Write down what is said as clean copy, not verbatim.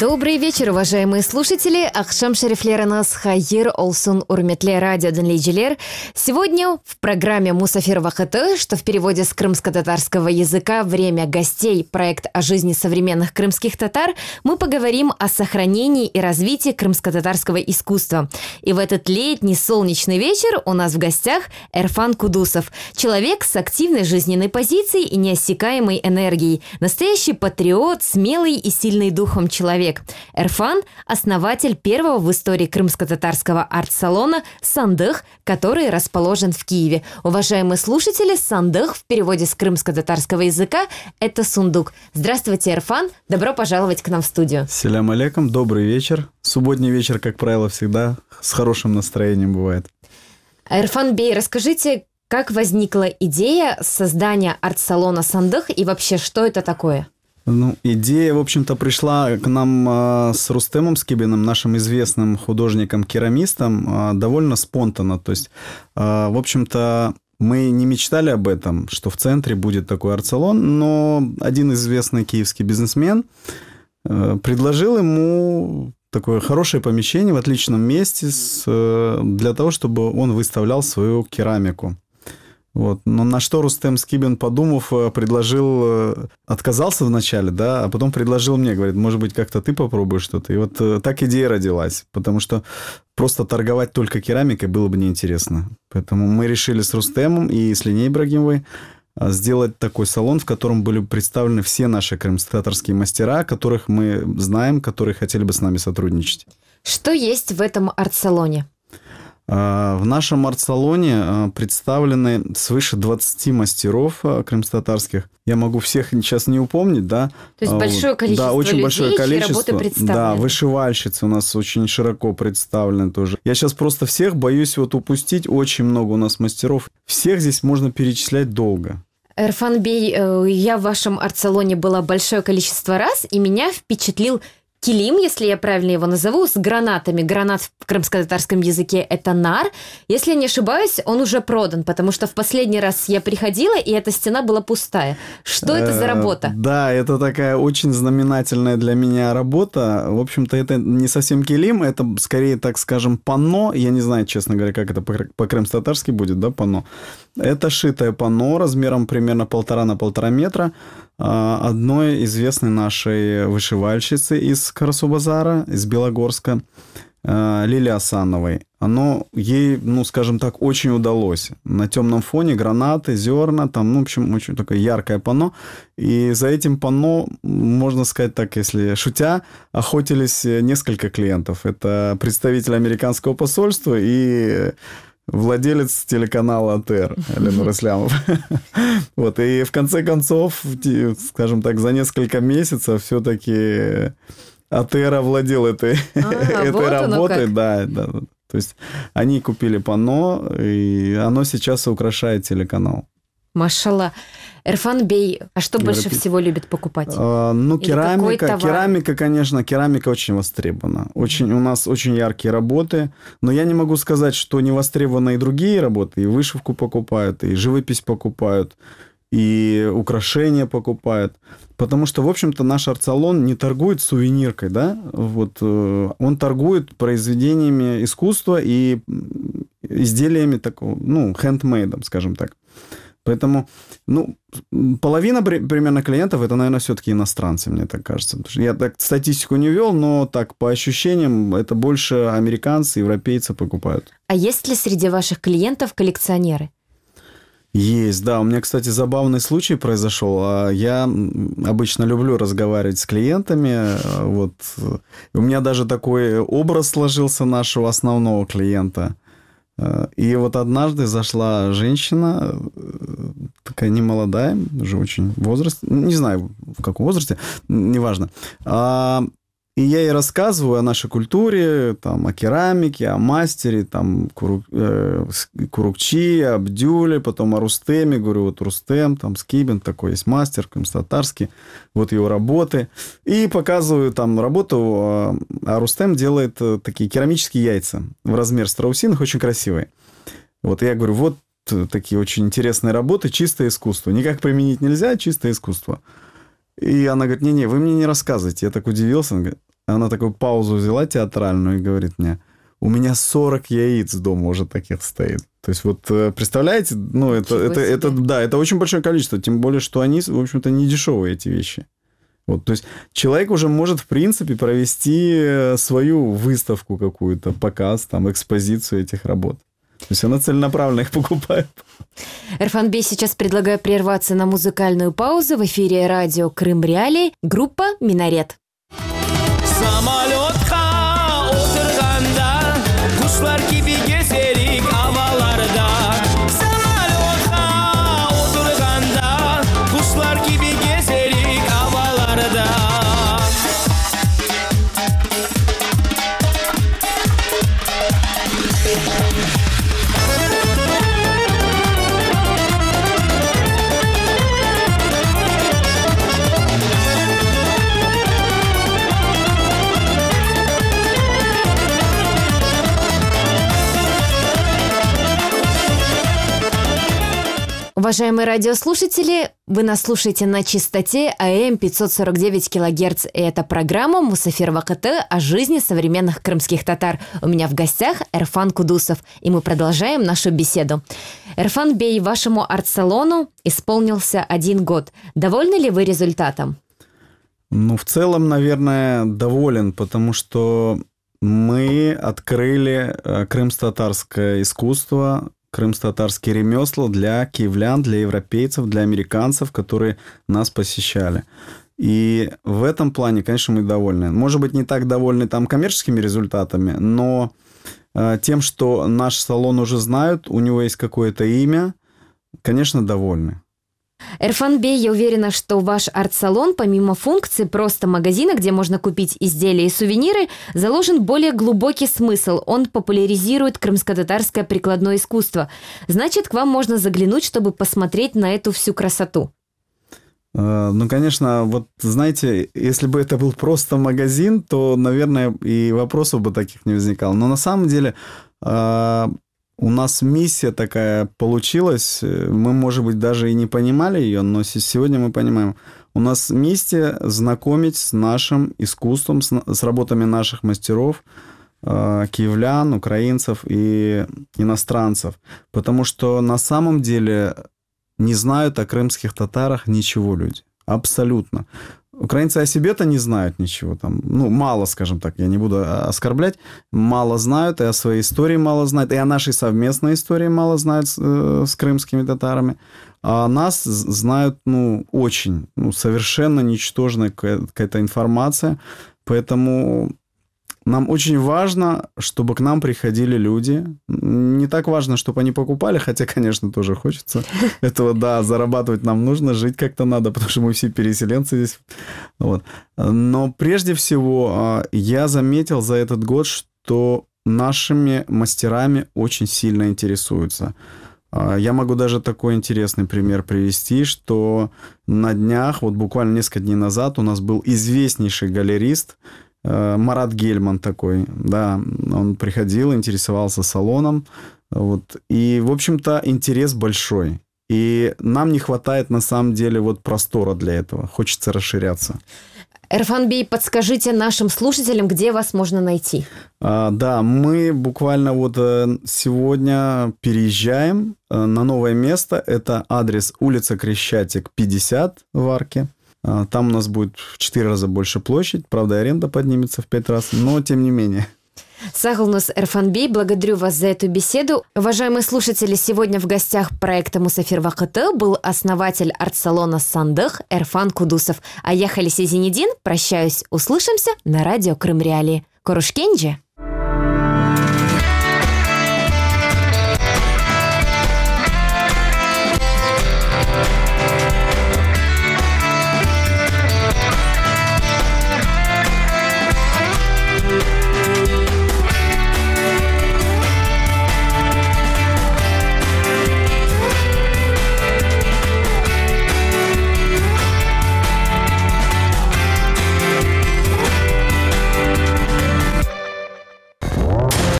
Добрый вечер, уважаемые слушатели. Ахшам шерифлеранас хайир олсун урметле радио денлейджилер. Сегодня в программе «Мусафир Вахаты», что в переводе с крымско-татарского языка «Время гостей», проект о жизни современных крымских татар, мы поговорим о сохранении и развитии крымско-татарского искусства. И в этот летний солнечный вечер у нас в гостях Эрфан Кудусов, человек с активной жизненной позицией и неиссякаемой энергией, настоящий патриот, смелый и сильный духом человек. Эрфан – основатель первого в истории крымско-татарского арт-салона «Сандых», который расположен в Киеве. Уважаемые слушатели, «Сандых» в переводе с крымско-татарского языка – это сундук. Здравствуйте, Эрфан. Добро пожаловать к нам в студию. Селям алейкум. Добрый вечер. Субботний вечер, как правило, всегда с хорошим настроением бывает. Эрфан Бей, расскажите, как возникла идея создания арт-салона «Сандых» и вообще, что это такое? Идея, в общем-то, пришла к нам с Рустемом Скибиным, нашим известным художником-керамистом, довольно спонтанно. То есть, в общем-то, мы не мечтали об этом, что в центре будет такой арт-салон, но один известный киевский бизнесмен предложил ему такое хорошее помещение в отличном месте для того, чтобы он выставлял свою керамику. Вот. Но на что Рустем Скибин, подумав, отказался вначале, да, а потом предложил мне, говорит, может быть, как-то ты попробуешь что-то. И вот так идея родилась, потому что просто торговать только керамикой было бы неинтересно. Поэтому мы решили с Рустемом и с Линей Ибрагимовой сделать такой салон, в котором были представлены все наши крымско-татарские мастера, которых мы знаем, которые хотели бы с нами сотрудничать. Что есть в этом арт-салоне? В нашем арт-салоне представлены свыше 20 мастеров крымско-татарских. Я могу всех сейчас не упомнить, да. То есть большое количество да, очень людей, большое количество. Работы представлены. Да, вышивальщицы у нас очень широко представлены тоже. Я сейчас просто всех боюсь упустить. Очень много у нас мастеров. Всех здесь можно перечислять долго. Эрфан Бей, я в вашем арт-салоне была большое количество раз, и меня впечатлил килим, если я правильно его назову, с гранатами. Гранат в крымско-татарском языке – это нар. Если я не ошибаюсь, он уже продан, потому что в последний раз я приходила, и эта стена была пустая. Что это за работа? Да, это такая очень знаменательная для меня работа. В общем-то, это не совсем килим, это скорее, так скажем, панно. Я не знаю, честно говоря, как это по-крымско-татарски будет, да, панно. Это шитое панно размером примерно 1,5 на 1,5 метра одной известной нашей вышивальщицы из Карасу-Базара, из Белогорска, Лилии Асановой. Оно ей, скажем так, очень удалось. На темном фоне гранаты, зерна, там, в общем, очень такое яркое панно. И за этим панно, можно сказать так, если шутя, охотились несколько клиентов. Это представитель американского посольства и владелец телеканала АТР Ленур Ислямов. Вот, и в конце концов, скажем так, за несколько месяцев все-таки АТР овладел этой работой. Да. То есть они купили панно, и оно сейчас украшает телеканал. Машалла. Эрфан Бей, а что больше всего любят покупать? Керамика, конечно, керамика очень востребована. У нас очень яркие работы, но я не могу сказать, что не востребованы и другие работы. И вышивку покупают, и живопись покупают, и украшения покупают. Потому что, в общем-то, наш арт-салон не торгует сувениркой, да? Вот, он торгует произведениями искусства и изделиями такого, хендмейдом, скажем так. Поэтому, половина примерно клиентов, это, наверное, все-таки иностранцы, мне так кажется. Потому что я так статистику не вел, но так, по ощущениям, это больше американцы, европейцы покупают. А есть ли среди ваших клиентов коллекционеры? Есть, да. У меня, кстати, забавный случай произошел. Я обычно люблю разговаривать с клиентами. Вот. У меня даже такой образ сложился нашего основного клиента. И вот однажды зашла женщина, такая немолодая, уже очень возраст, не знаю, в каком возрасте, неважно. И я ей рассказываю о нашей культуре, там, о керамике, о мастере, там, Курукчи, Абдюле, потом о Рустеме. Говорю, вот Рустем, там, Скибин, такой есть мастер, крымско-татарский, вот его работы. И показываю там работу, а Рустем делает такие керамические яйца в размер страусиных, очень красивые. Вот я говорю, вот такие очень интересные работы, чистое искусство. Никак применить нельзя, чистое искусство. И она говорит, не-не, вы мне не рассказывайте. Я так удивился. Она такую паузу взяла театральную и говорит мне: у меня 40 яиц дома уже таких стоит. То есть вот представляете, ну это очень большое количество, тем более, что они, в общем-то, не дешевые, эти вещи. Вот, то есть человек уже может, в принципе, провести свою выставку какую-то, показ, там, экспозицию этих работ. То есть она целенаправленно их покупает. Эрфан Бей, сейчас предлагаю прерваться на музыкальную паузу. В эфире радио Крым Реалии, группа «Минарет». Самолетка отырганда, кушлар gibi gezerik havalarda. Самолетка отырганда, кушлар gibi gezerik havalarda. Уважаемые радиослушатели, вы нас слушаете на частоте АМ 549 кГц. И это программа «Мусафир ВАКТ» о жизни современных крымских татар. У меня в гостях Эрфан Кудусов, и мы продолжаем нашу беседу. Эрфан Бей, вашему арт-салону исполнился 1 год. Довольны ли вы результатом? Ну, в целом, наверное, доволен, потому что мы открыли крымско-татарское искусство, крымско-татарские ремесла для киевлян, для европейцев, для американцев, которые нас посещали. И в этом плане, конечно, мы довольны. Может быть, не так довольны там коммерческими результатами, но тем, что наш салон уже знают, у него есть какое-то имя, конечно, довольны. Эрфан Бей, я уверена, что ваш арт-салон, помимо функции просто магазина, где можно купить изделия и сувениры, заложен более глубокий смысл. Он популяризирует крымско-татарское прикладное искусство. Значит, к вам можно заглянуть, чтобы посмотреть на эту всю красоту. Ну, конечно, вот знаете, если бы это был просто магазин, то, наверное, и вопросов бы таких не возникало. Но на самом деле у нас миссия такая получилась. Мы, может быть, даже и не понимали ее, но сегодня мы понимаем. У нас миссия знакомить с нашим искусством, с работами наших мастеров, киевлян, украинцев и иностранцев. Потому что на самом деле не знают о крымских татарах ничего люди. Абсолютно. Украинцы о себе-то не знают ничего. Там, ну, мало, скажем так, я не буду оскорблять. Мало знают, и о своей истории мало знают, и о нашей совместной истории мало знают с крымскими татарами. А нас знают, ну, очень, ну, совершенно ничтожная какая-то информация. Поэтому нам очень важно, чтобы к нам приходили люди. Не так важно, чтобы они покупали, хотя, конечно, тоже хочется этого, да, зарабатывать нам нужно, жить как-то надо, потому что мы все переселенцы здесь. Вот. Но прежде всего я заметил за этот год, что нашими мастерами очень сильно интересуются. Я могу даже такой интересный пример привести, что на днях, вот буквально несколько дней назад, у нас был известнейший галерист, Марат Гельман такой, да, он приходил, интересовался салоном, вот, и, в общем-то, интерес большой. И нам не хватает, на самом деле, вот простора для этого, хочется расширяться. Эрфан Бей, подскажите нашим слушателям, где вас можно найти? Да, мы буквально вот сегодня переезжаем на новое место, это адрес улица Крещатик, 50 в Арке. Там у нас будет в 4 раза больше площадь. Правда, аренда поднимется в 5 раз, но тем не менее. Сагылнус Эрфан Бей, благодарю вас за эту беседу. Уважаемые слушатели, сегодня в гостях проекта «Мусафир ВАКТ» был основатель арт-салона «Сандых» Эрфан Кудусов. А я, Халисе Зенедин, прощаюсь. Услышимся на радио Крым Реалии. Корушкенджи!